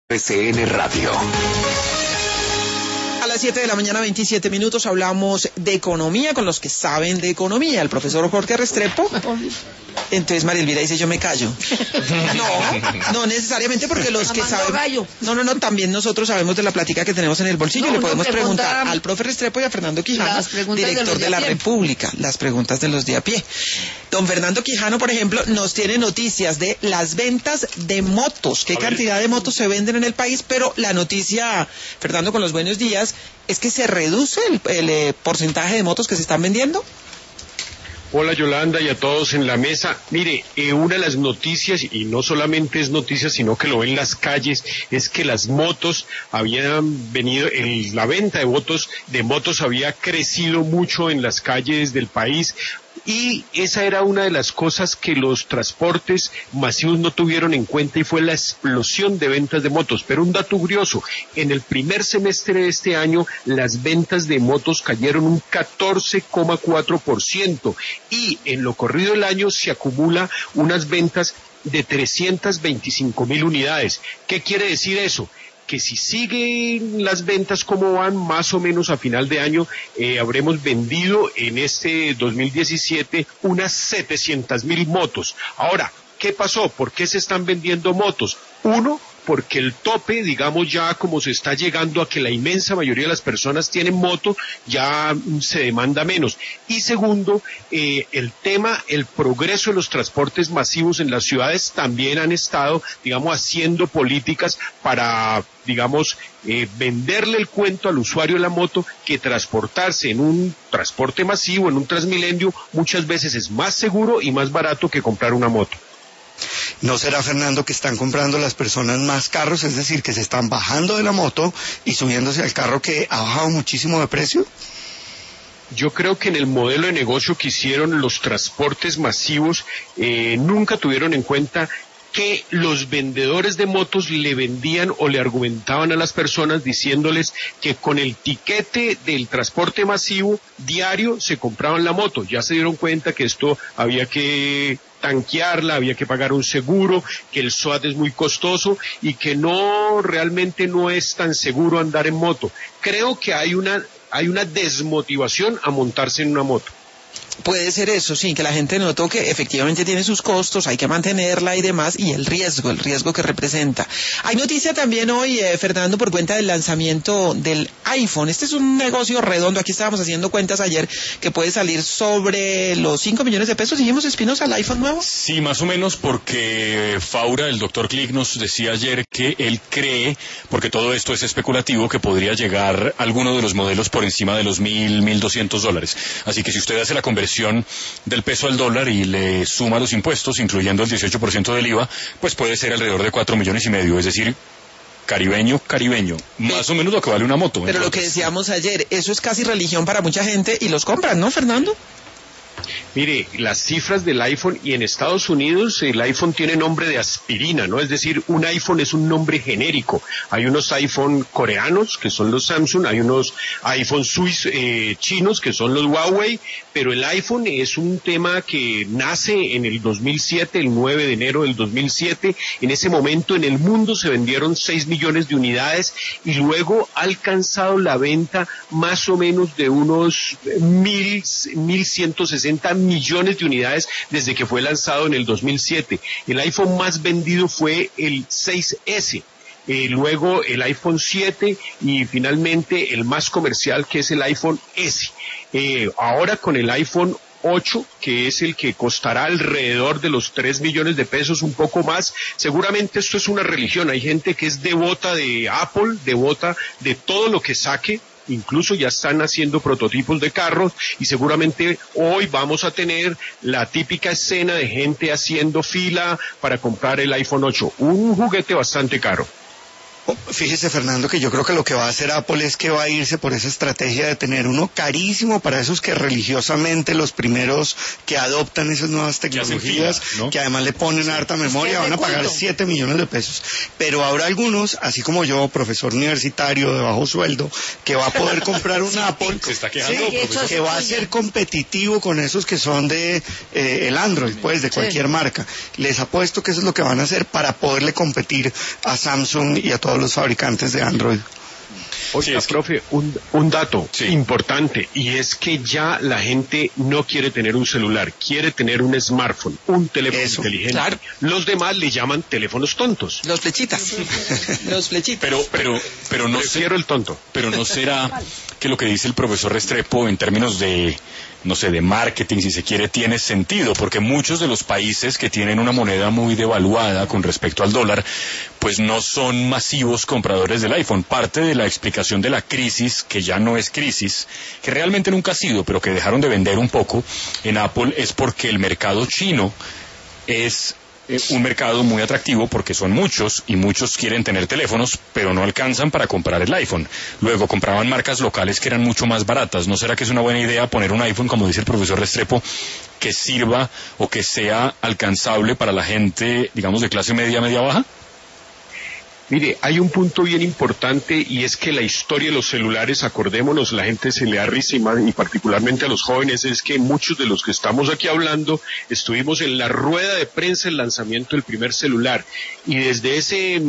RCN Radio. A las 7 de la mañana, 27 minutos, hablamos de economía con los que saben de economía. El profesor Jorge Restrepo. Entonces María Elvira dice, yo me callo. No necesariamente, porque los que saben... No, también nosotros sabemos de la plática que tenemos en el bolsillo. Le podemos preguntar al profe Restrepo y a Fernando Quijano, director de la República, las preguntas de los de a pie. Don Fernando Quijano, por ejemplo, nos tiene noticias de las ventas de motos. ¿Qué cantidad de motos se venden en el país? Pero la noticia, Fernando, con los buenos días, es que se reduce el porcentaje de motos que se están vendiendo. Hola Yolanda y a todos en la mesa. Mire, una de las noticias, y no solamente es noticia, sino que lo ven en las calles, es que las motos habían venido, la venta de motos había crecido mucho en las calles del país. Y esa era una de las cosas que los transportes masivos no tuvieron en cuenta, y fue la explosión de ventas de motos. Pero un dato curioso, en el primer semestre de este año las ventas de motos cayeron un 14,4%, y en lo corrido del año se acumula unas ventas de 325,000 unidades. ¿Qué quiere decir eso? Que si siguen las ventas como van, más o menos a final de año habremos vendido en este 2017 unas 700,000 motos. Ahora, ¿qué pasó? ¿Por qué se están vendiendo motos? Uno, porque el tope, digamos, ya como se está llegando a que la inmensa mayoría de las personas tienen moto, ya se demanda menos. Y segundo, el progreso de los transportes masivos en las ciudades también han estado, digamos, haciendo políticas para, digamos, venderle el cuento al usuario de la moto, que transportarse en un transporte masivo, en un Transmilenio, muchas veces es más seguro y más barato que comprar una moto. ¿No será, Fernando, que están comprando las personas más carros, es decir, que se están bajando de la moto y subiéndose al carro que ha bajado muchísimo de precio? Yo creo que en el modelo de negocio que hicieron los transportes masivos, nunca tuvieron en cuenta que los vendedores de motos le vendían o le argumentaban a las personas diciéndoles que con el tiquete del transporte masivo diario se compraban la moto. Ya se dieron cuenta que esto había que tanquearla, había que pagar un seguro, que el SOAT es muy costoso y que realmente no es tan seguro andar en moto. Creo que hay una desmotivación a montarse en una moto. Puede ser eso, sí, que la gente notó que efectivamente tiene sus costos, hay que mantenerla y demás, y el riesgo que representa. Hay noticia también hoy, Fernando, por cuenta del lanzamiento del iPhone. Este es un negocio redondo, aquí estábamos haciendo cuentas ayer, que puede salir sobre los 5 millones de pesos. ¿Seguimos, Espinosa, el iPhone nuevo? Sí, más o menos, porque Faura, el doctor Click, nos decía ayer que él cree, porque todo esto es especulativo, que podría llegar alguno de los modelos por encima de los $1,200. Así que si usted hace la conversión del peso al dólar y le suma los impuestos, incluyendo el 18% del IVA, pues puede ser alrededor de 4,5 millones, es decir, caribeño, más o menos lo que vale una moto. Pero lo que decíamos ayer, eso es casi religión para mucha gente y los compran, ¿no, Fernando? Mire, las cifras del iPhone, y en Estados Unidos el iPhone tiene nombre de aspirina, ¿no? Es decir, un iPhone es un nombre genérico. Hay unos iPhone coreanos, que son los Samsung, hay unos iPhone chinos, que son los Huawei, pero el iPhone es un tema que nace en el 2007, el 9 de enero del 2007. En ese momento en el mundo se vendieron 6 millones de unidades y luego ha alcanzado la venta más o menos de unos 1,160 millones de unidades desde que fue lanzado en el 2007. El iPhone más vendido fue el 6S. Luego el iPhone 7 y finalmente el más comercial, que es el iPhone S. Ahora con el iPhone 8, que es el que costará alrededor de los 3 millones de pesos, un poco más. Seguramente esto es una religión. Hay gente que es devota de Apple, devota de todo lo que saque. Incluso ya están haciendo prototipos de carros y seguramente hoy vamos a tener la típica escena de gente haciendo fila para comprar el iPhone 8, un juguete bastante caro. Fíjese, Fernando, que yo creo que lo que va a hacer Apple es que va a irse por esa estrategia de tener uno carísimo para esos que religiosamente los primeros que adoptan esas nuevas tecnologías, ¿no? Que además le ponen harta memoria, van a pagar 7 millones de pesos. Pero habrá algunos, así como yo, profesor universitario de bajo sueldo, que va a poder comprar un Apple, se está quejando, que va a ser competitivo con esos que son de el Android, pues, de cualquier marca. Les apuesto que eso es lo que van a hacer para poderle competir a Samsung y a todos todos los fabricantes de Android. Oiga, profe, un dato importante, y es que ya la gente no quiere tener un celular, quiere tener un smartphone, un teléfono inteligente. Claro. Los demás le llaman teléfonos tontos. Los flechitas. Los flechitas. Pero no prefiero el tonto. Pero no será que lo que dice el profesor Restrepo en términos de, no sé, de marketing, si se quiere, tiene sentido, porque muchos de los países que tienen una moneda muy devaluada con respecto al dólar, pues no son masivos compradores del iPhone. Parte de la explicación de la crisis, que ya no es crisis, que realmente nunca ha sido, pero que dejaron de vender un poco en Apple, es porque el mercado chino es un mercado muy atractivo porque son muchos y muchos quieren tener teléfonos pero no alcanzan para comprar el iPhone. Luego compraban marcas locales que eran mucho más baratas. ¿No será que es una buena idea poner un iPhone, como dice el profesor Restrepo, que sirva o que sea alcanzable para la gente, digamos, de clase media, media baja? Mire, hay un punto bien importante y es que la historia de los celulares, acordémonos, la gente se le da risa y particularmente a los jóvenes, es que muchos de los que estamos aquí hablando estuvimos en la rueda de prensa del lanzamiento del primer celular y desde ese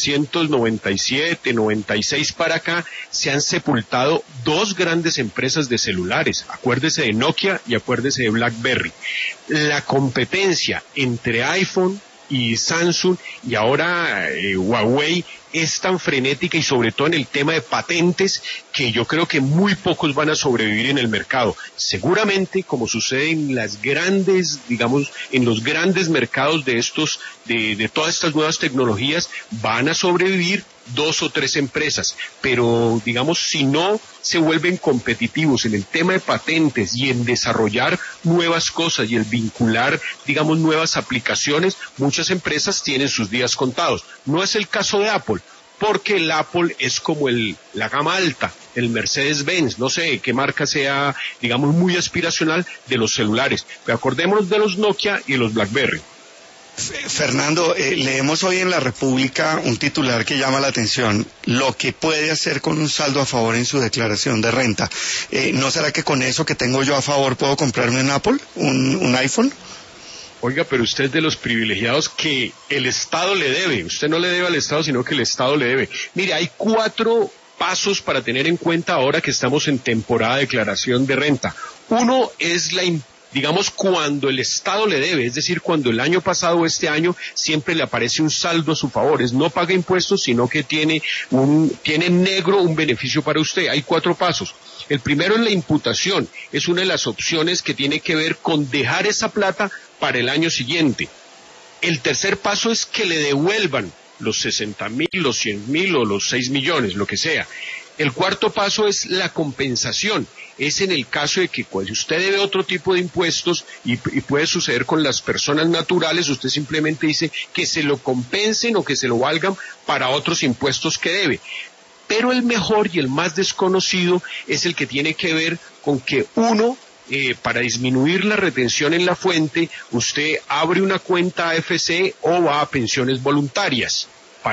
1997, 96 para acá se han sepultado dos grandes empresas de celulares, acuérdese de Nokia y acuérdese de BlackBerry. La competencia entre iPhone y Samsung y ahora Huawei es tan frenética y sobre todo en el tema de patentes que yo creo que muy pocos van a sobrevivir en el mercado. Seguramente, como sucede en las grandes, digamos, en los grandes mercados de estos, de todas estas nuevas tecnologías, van a sobrevivir dos o tres empresas, pero digamos, si no se vuelven competitivos en el tema de patentes y en desarrollar nuevas cosas y el vincular, digamos, nuevas aplicaciones, muchas empresas tienen sus días contados. No es el caso de Apple, porque el Apple es como la gama alta, el Mercedes-Benz, no sé qué marca sea, digamos, muy aspiracional de los celulares. Pero acordémonos de los Nokia y los BlackBerry. Fernando, leemos hoy en La República un titular que llama la atención, lo que puede hacer con un saldo a favor en su declaración de renta. ¿No será que con eso que tengo yo a favor puedo comprarme un Apple, un iPhone? Oiga, pero usted es de los privilegiados que el Estado le debe. Usted no le debe al Estado, sino que el Estado le debe. Mire, hay 4 pasos para tener en cuenta ahora que estamos en temporada de declaración de renta. Uno es digamos, cuando el Estado le debe, es decir, cuando el año pasado o este año siempre le aparece un saldo a su favor, no paga impuestos, sino que tiene en negro un beneficio para usted. Hay 4 pasos. El primero es la imputación, es una de las opciones que tiene que ver con dejar esa plata para el año siguiente. El tercer paso es que le devuelvan los 60.000, los 100.000 o los 6 millones, lo que sea. El cuarto paso es la compensación. Es en el caso de que cuando usted debe otro tipo de impuestos y puede suceder con las personas naturales, usted simplemente dice que se lo compensen o que se lo valgan para otros impuestos que debe. Pero el mejor y el más desconocido es el que tiene que ver con que uno, para disminuir la retención en la fuente, usted abre una cuenta AFC o va a pensiones voluntarias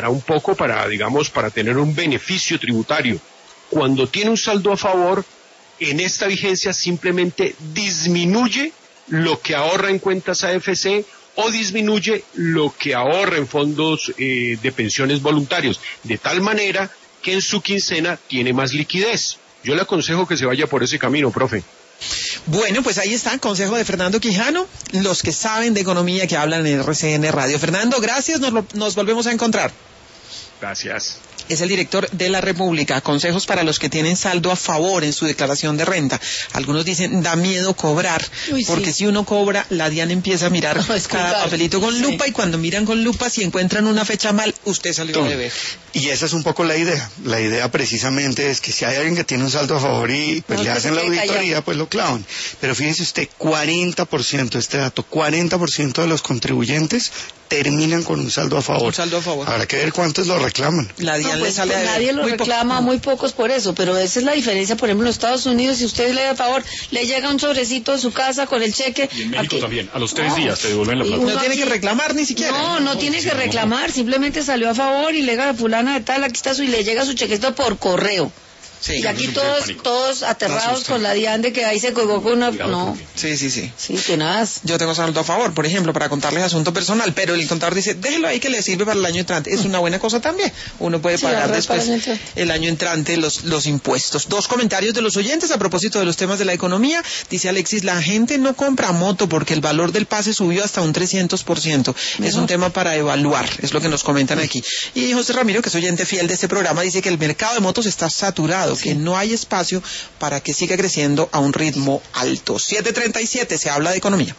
para tener un beneficio tributario. Cuando tiene un saldo a favor, en esta vigencia simplemente disminuye lo que ahorra en cuentas AFC o disminuye lo que ahorra en fondos de pensiones voluntarios, de tal manera que en su quincena tiene más liquidez. Yo le aconsejo que se vaya por ese camino, profe. Bueno, pues ahí está el consejo de Fernando Quijano, los que saben de economía que hablan en RCN Radio. Fernando, gracias, nos volvemos a encontrar. Gracias. Es el director de La República. Consejos para los que tienen saldo a favor en su declaración de renta. Algunos dicen, da miedo cobrar, porque si uno cobra, la DIAN empieza a mirar cada papelito con lupa, y cuando miran con lupa, si encuentran una fecha mal, usted salió a deber. Y esa es un poco la idea. La idea precisamente es que si hay alguien que tiene un saldo a favor y pues le hacen la auditoría, pues lo clavan. Pero fíjese usted, 40%, este dato, 40% de los contribuyentes terminan con un saldo a favor. Un saldo a favor. Habrá que ver cuántos lo reclaman. La DIAN pues, nadie lo reclama, muy pocos por eso, pero esa es la diferencia. Por ejemplo, en los Estados Unidos, si usted le da a favor, le llega un sobrecito a su casa con el cheque. Y en México también, a los 3 días te devuelven la plata. No tiene que reclamar ni siquiera. No tiene que reclamar, simplemente salió a favor y le llega a fulana de tal, aquí está y le llega su chequecito por correo. Sí. Y aquí todos aterrados con la DIAN de que ahí se equivocó una... No. Sí. Sí, tenaz. Yo tengo saldo a favor, por ejemplo, para contarles asunto personal, pero el contador dice, déjelo ahí que le sirve para el año entrante. Es una buena cosa también. Uno puede pagar después el año entrante los impuestos. 2 comentarios de los oyentes a propósito de los temas de la economía. Dice Alexis, la gente no compra moto porque el valor del pase subió hasta un 300%. Es un tema para evaluar, es lo que nos comentan aquí. Y José Ramiro, que es oyente fiel de este programa, dice que el mercado de motos está saturado, que no hay espacio para que siga creciendo a un ritmo alto. 7:37, se habla de economía.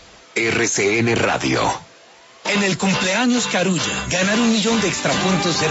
RCN Radio. En el cumpleaños Carulla, ganar 1 millón de extrapuntos será